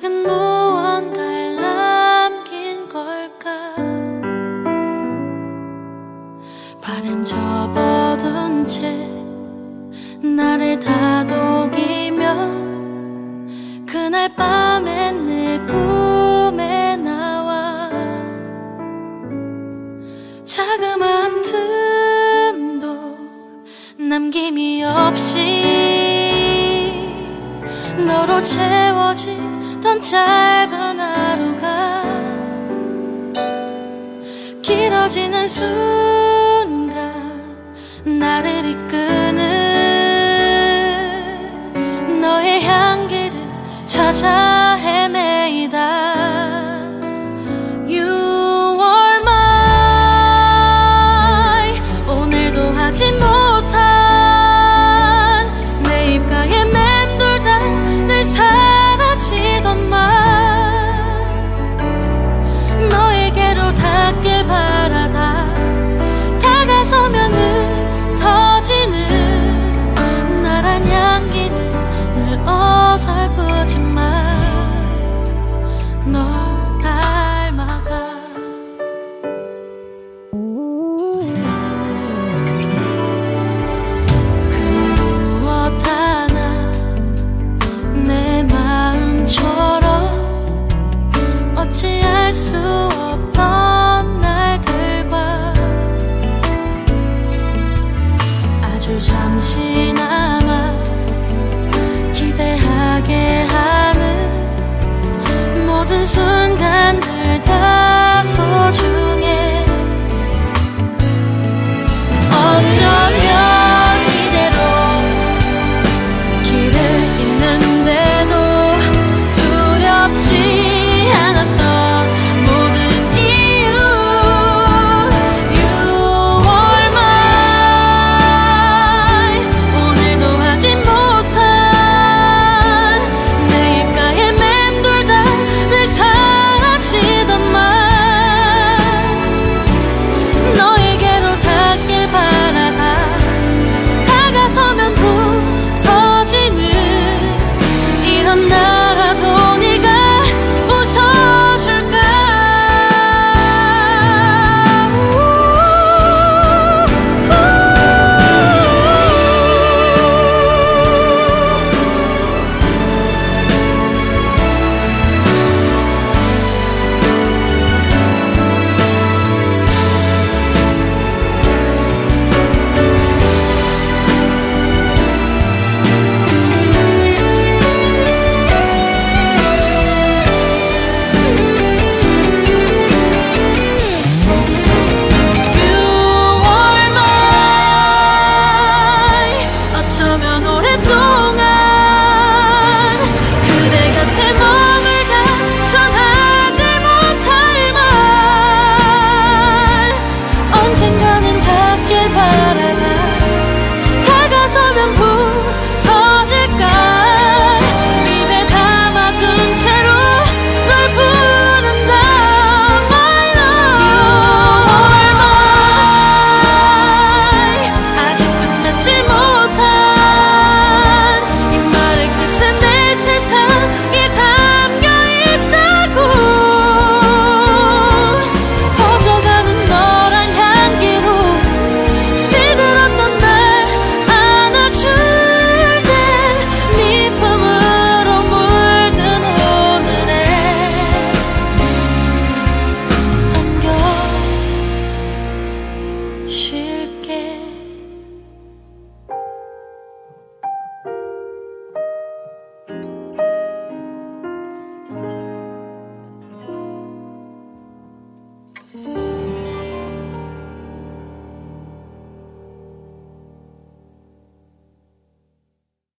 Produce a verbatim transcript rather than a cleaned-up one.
작은 무언가를 남긴 걸까. 바람 접어둔 채 나를 다독이며 그날 밤엔 내 꿈에 나와 자그마한 틈도 남김이 없이 너로 채워지던 짧은 하루가 길어지는 순간 나를 이끄는 너의 향기를 찾아 헤매이다. You are mine. 오늘도 하지 못한 내 입가에 맴돌다 늘 사라지던 말 너에게로 닿길 바라다 다가서면 흩어지는 나란 향기는 늘 어설프지만 널 닮아가. 그 무엇 하나 내 마음처럼 어찌할 수 없던 날들과 아주 잠시나마 기대하게 하는 모든 순간들